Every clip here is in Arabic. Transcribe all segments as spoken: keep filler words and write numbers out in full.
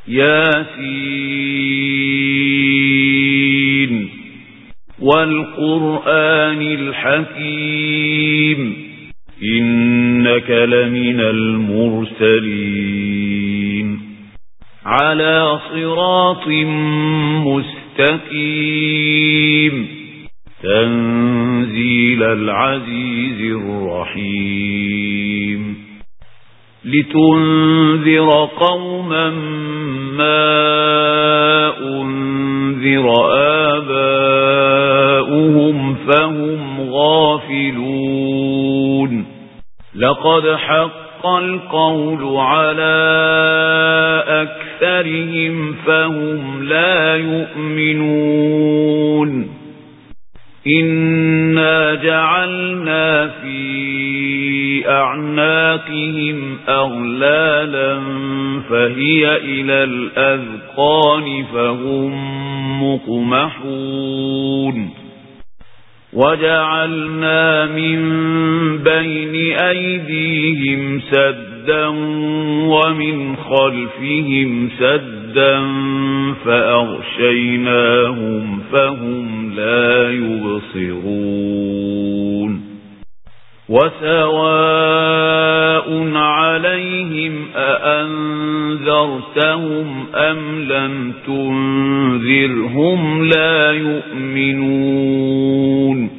ياسين والقرآن الحكيم إنك لمن المرسلين على صراط مستقيم تنزيل العزيز الرحيم لتنذر قوما ما أنذر آباؤهم فهم غافلون لقد حق القول على أكثرهم فهم لا يؤمنون إنا جعلنا في أعناقهم أغلالا فهي إلى الأذقان فهم مقمحون وجعلنا من بين أيديهم سدا ومن خلفهم سدا فأغشيناهم فهم لا يبصرون وسواء عليهم أأنذرتهم أم لم تنذرهم لا يؤمنون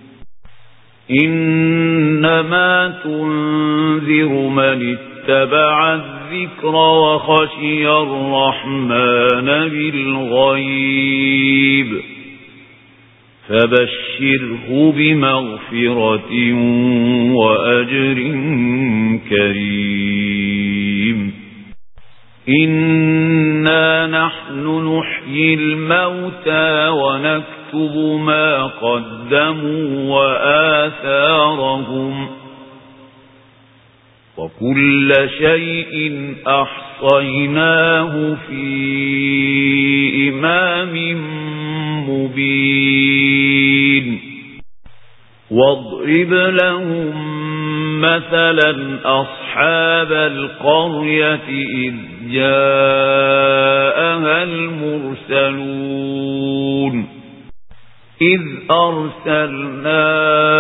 إنما تنذر من اتبع الذكر وخشي الرحمن بالغيب فبشره بمغفرة وأجر كريم إنا نحن نحيي الموتى ونكتب ما قدموا وآثارهم وكل شيء أحصيناه في إمام مبين واضرب لهم مثلا أصحاب القرية إذ جاءها المرسلون إذ أرسلنا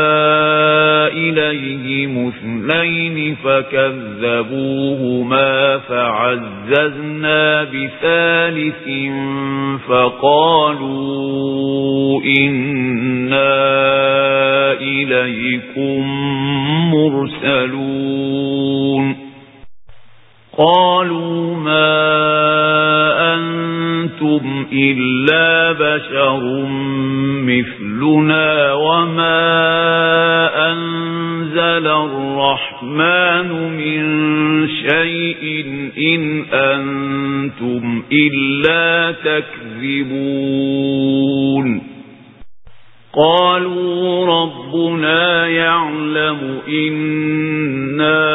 إليهم اثنين فكذبوهما فعززنا بثالث فقالوا إنا إليكم مرسلون قالوا ما أنتم إلا بشر مثلنا وما أنزل الرحمن من شيء إن أنتم إلا تكذبون قالوا ربنا يعلم إنا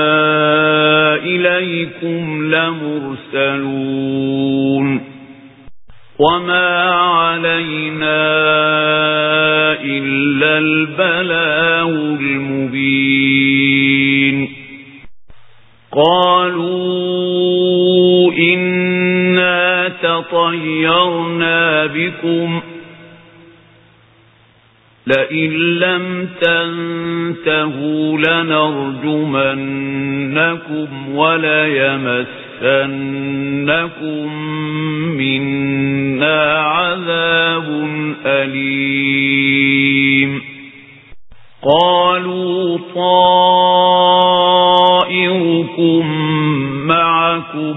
إليكم لمرسلون وما علينا إلا البلاغ المبين قالوا إنا تطيرنا بكم لئن لم تنتهوا لنرجمنكم وليمسنكم منا عذاب أليم قالوا طائركم معكم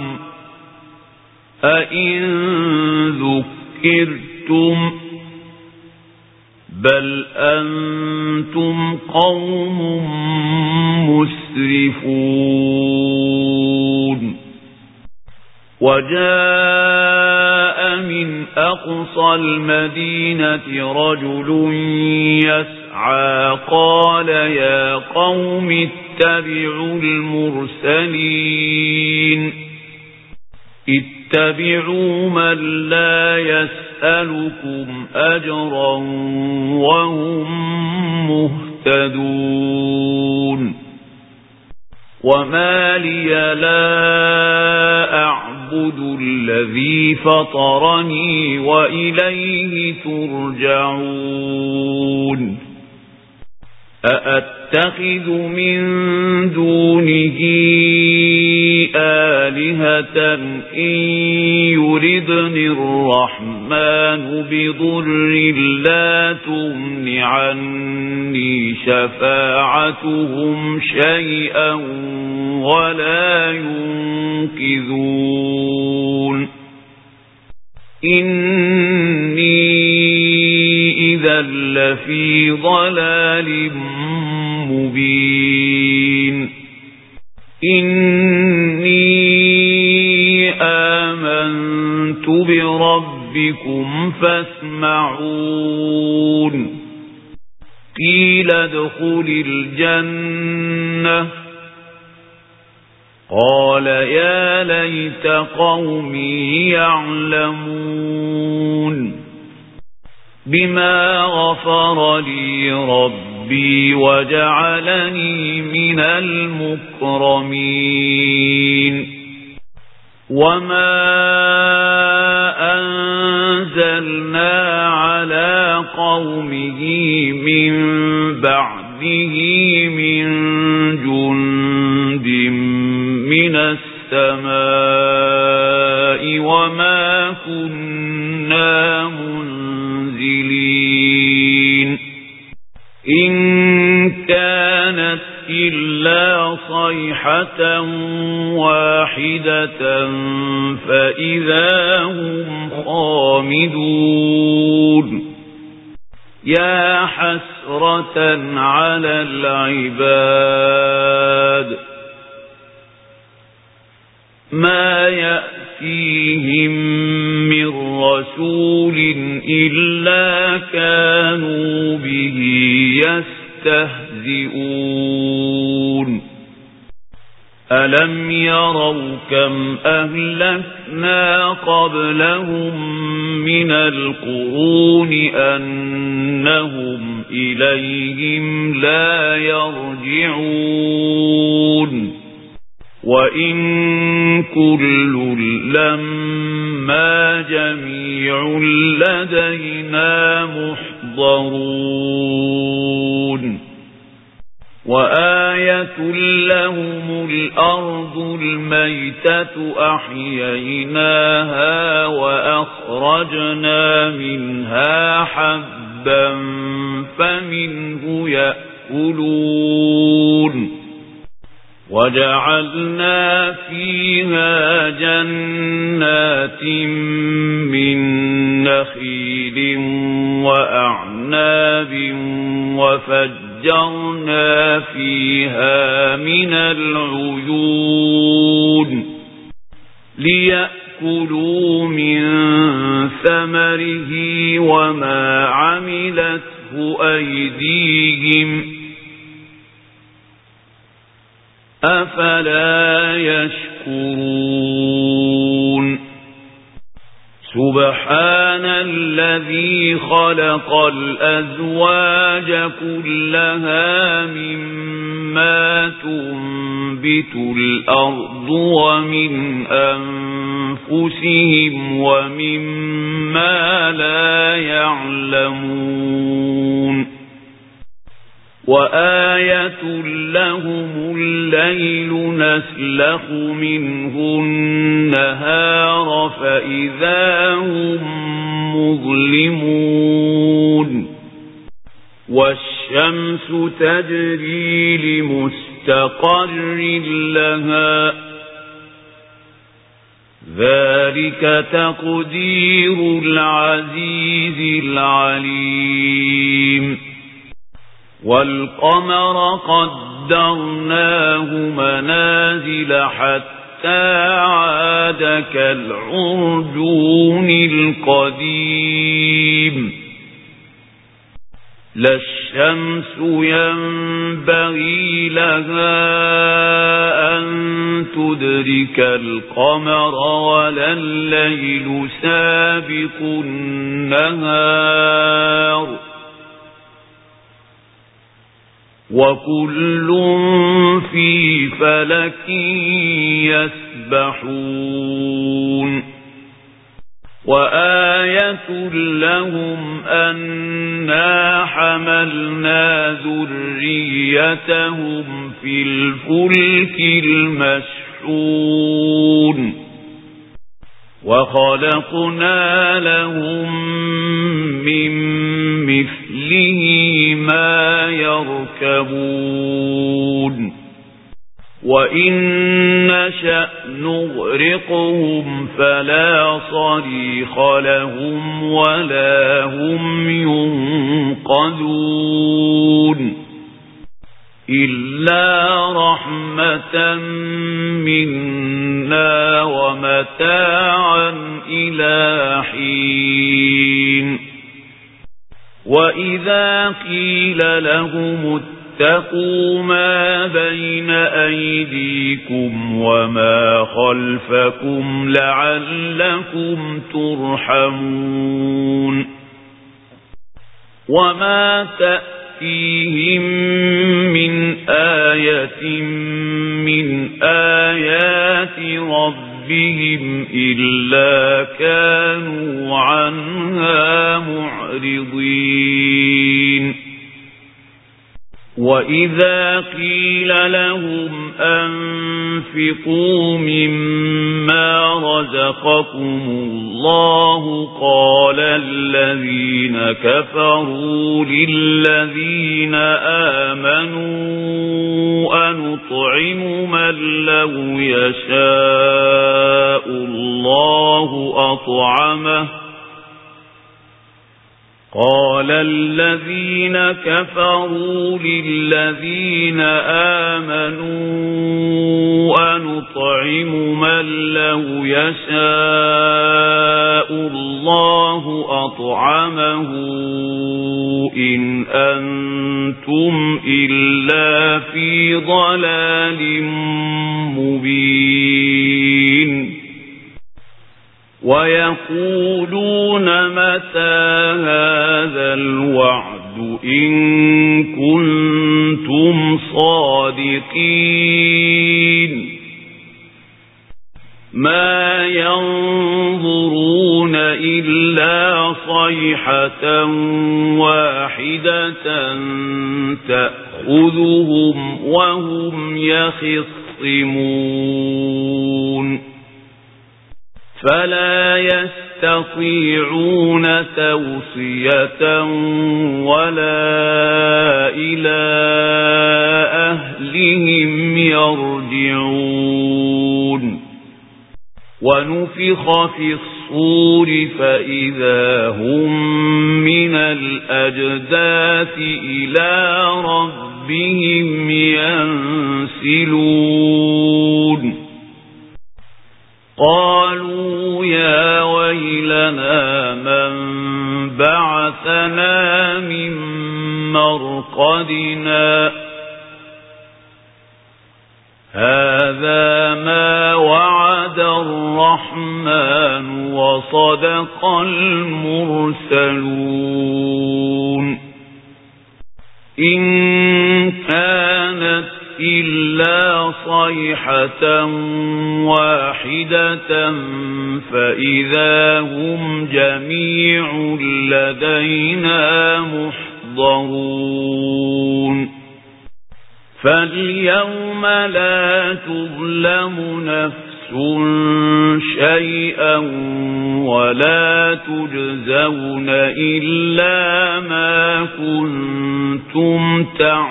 أئن ذكرتم بل أنتم قوم مسرفون وجاء من أقصى المدينة رجل يسعى قال يا قوم اتبعوا المرسلين اتبعوا من لا يسألكم أجرا وهم مهتدون وما لي لا أعبد أعبد الذي فطرني وإليه ترجعون أأتخذ من دونه آلهة إن يردني الرحمن بضر لا تغن عني شفاعتهم شيئا ولا ينقذون إني إذا لفي ضلال مبين إني آمنت بربكم فاسمعون قيل ادخل الجنة قال يا ليت قومي يعلمون بما غفر لي ربي وجعلني من المكرمين وما أنزلنا على قومه من بعده من جند من السماء وما كنا منزلين إن كانت إلا صيحة واحدة فإذا هم خامدون يا حسرة على العباد ما يأتيهم من رسول إلا كانوا به يستهزئون ألم يروا كم أهلكنا قبلهم من القرون أنهم إليهم لا يرجعون وإن كل لما جميع لدينا محضرون وآية لهم الأرض الميتة أحييناها وأخرجنا منها حبا فمنه يأكلون وجعلنا فيها جنات من نخيل وأعناب وفجرنا فيها من العيون ليأكلوا من ثمره وما عملته أيديهم أفلا يشكرون سبحان الذي خلق الأزواج كلها مما تنبت الأرض ومن أنفسهم ومما لا يعلمون وآية لهم الليل نسلخ منه النهار فإذا هم مظلمون والشمس تجري لمستقر لها ذلك تقدير العزيز العليم والقمر قدرناه منازل حتى عاد كالعرجون القديم لا الشمس ينبغي لها أن تدرك القمر ولا الليل سابق النهار وكل في فلك يذبحون وآية لهم أنا حملنا ذريتهم في الفلك المشحون وخلقنا لهم من مثله ما يركبون وإن نشأ نغرقهم فلا صريخ لهم ولا هم ينقذون إلا رحمة منا ومتاعا إلى حين وإذا قيل لهم اتقوا ما بين أيديكم وما خلفكم لعلكم ترحمون وما تأتيهم من آية من آيات ربهم إلا كانوا عنها معرضين وإذا قيل لهم أنفقوا مما رزقكم الله قال الذين كفروا للذين آمنوا أنطعم من لو يشاء الله أطعمه قال الذين كفروا للذين آمنوا أنطعم من لو يشاء الله أطعمه إن أنتم إلا في ضلال مبين ويقولون متى هذا الوعد إن كنتم صادقين ما ينظرون إلا صيحة واحدة تأخذهم وهم يخصمون فلا يستطيعون توصية ولا إلى أهلهم يرجعون ونفخ في الصور فإذا هم من الأجداث إلى ربهم ينسلون قالوا يا ويلنا من بعثنا من مرقدنا هذا ما وعد الرحمن وصدق المرسلون إن كانت إلا صيحة واحدة فإذا هم جميع لدينا محضرون فاليوم لا تظلم نفس شيئا ولا تجزون إلا ما كنتم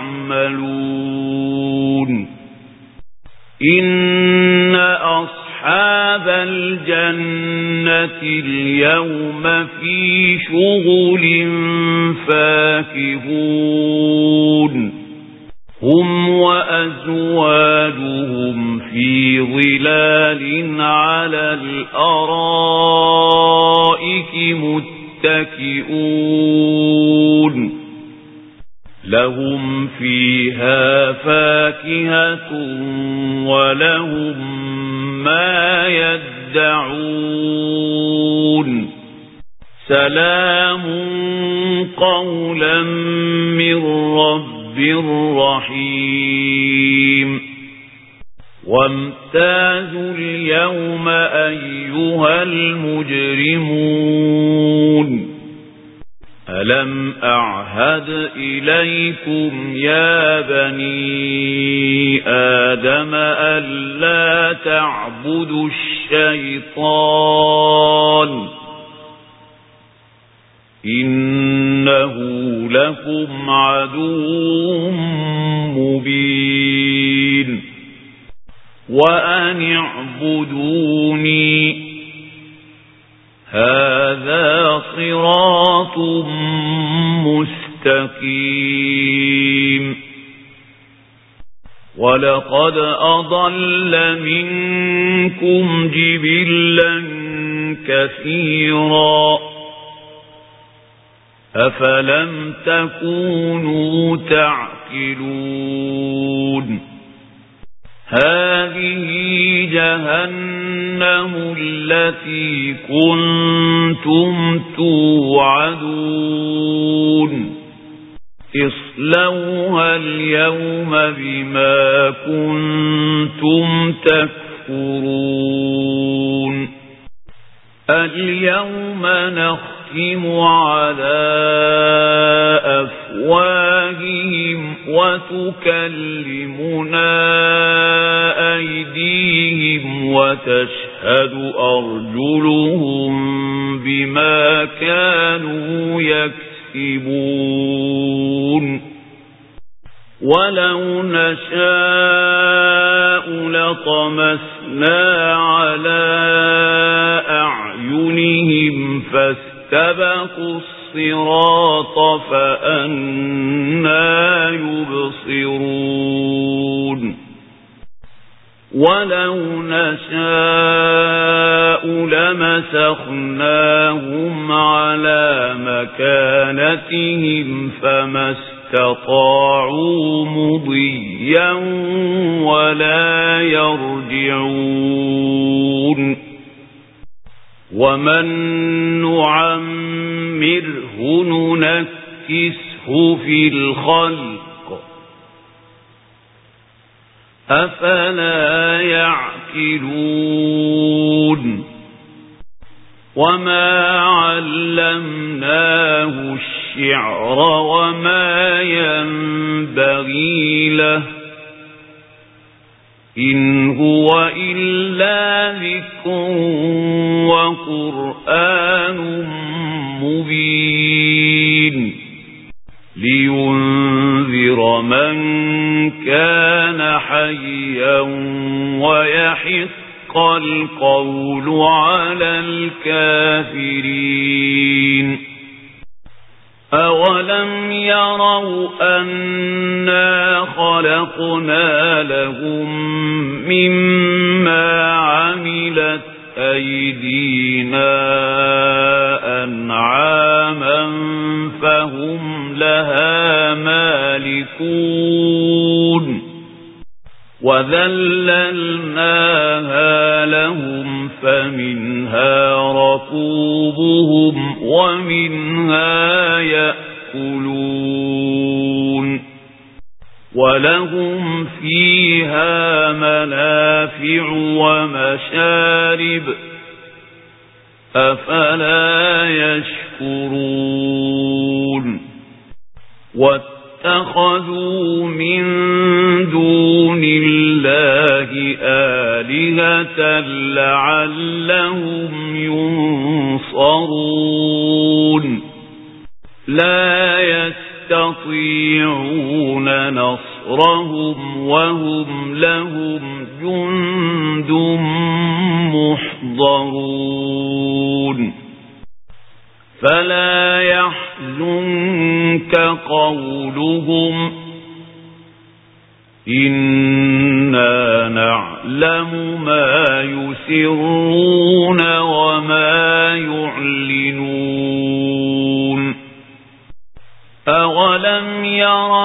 تعملون إن أصحاب الجنة اليوم في شغل فاكهون هم وأزواجهم في ظلال على الأرائك متكئون لهم فيها فاكهة ولهم ما يدعون سلام قولا من رب رحيم وامتازوا اليوم أيها المجرمون ألم أعهد إليكم يا بني آدم ألا تعبدوا الشيطان إنه لكم عدو مبين وأن اعبدوني هذا صراط مستقيم ولقد أضل منكم جبلا كثيرا أفلم تكونوا تعقلون هذه جهنم التي كنتم توعدون اصلوها اليوم بما كنتم تكفرون اليوم نختم على أفواههم وتكلمنا أيديهم وتشهد أرجلهم بما كانوا يكسبون ولو نشاء لطمسنا على أعينهم فاستبقوا الصراط فأنى يبصرون ولو نشاء لمسخناهم على مكانتهم فما استطاعوا مضيا ولا يرجعون ومن نعمره ننكسه في الخلق أفلا يعقلون وما علمناه الشعر وما ينبغي له إن هو إلا ذكر وقرآن مبين لينذر من كان حيا ويحق القول على الكافرين أولم يروا أنا خلقنا لهم مما عملت أيدينا أنعاما فهم لها مالكون وذللناها لهم فمنها ركوبهم ومنها يأكلون ولهم فيها منافع ومشارب أفلا يشكرون واتخذوا من دون الله آلهة لعلهم ينصرون لا يستطيعون نصرهم وهم لهم جند محضرون فلا يحزنك قولهم إنا نعلم ما يسرون وما يعلنون أولم يرى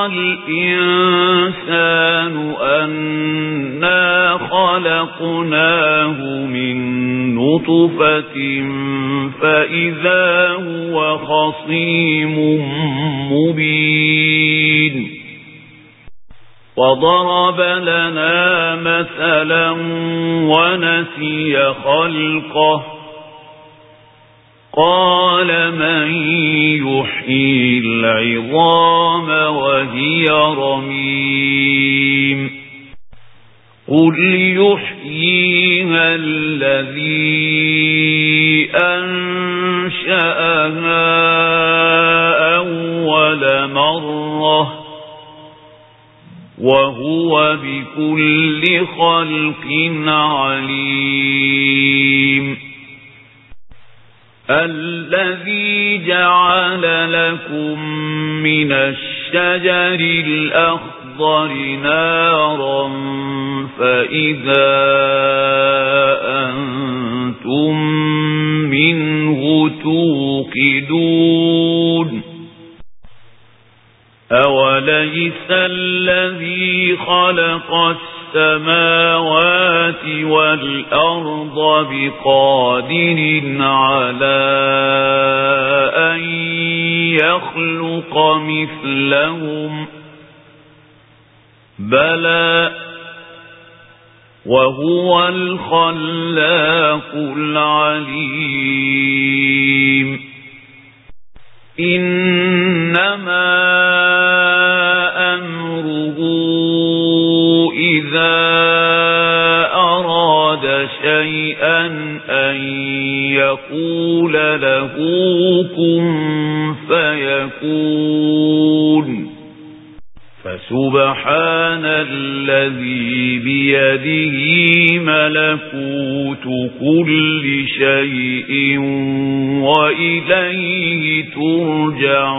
الإنسان أنا خلقناه من نطفة فإذا هو خصيم مبين وضرب لنا مثلا ونسي خلقه قال من يحيي العظام وهي رميم قل يحييها الذي أنشأها أول مرة وهو بكل خلق عليم الذي جعل لكم من الشجر الأخضر نارا فإذا أنتم منه توقدون أوليس الذي خلق السماوات والأرض بقادر على أن يخلق مثلهم بلى وهو الخلاق العليم إنما أمره إذا أراد شيئا أن يقول له كن فيكون فسبحان الذي بيده ملكوت كل شيء وإليه ترجعون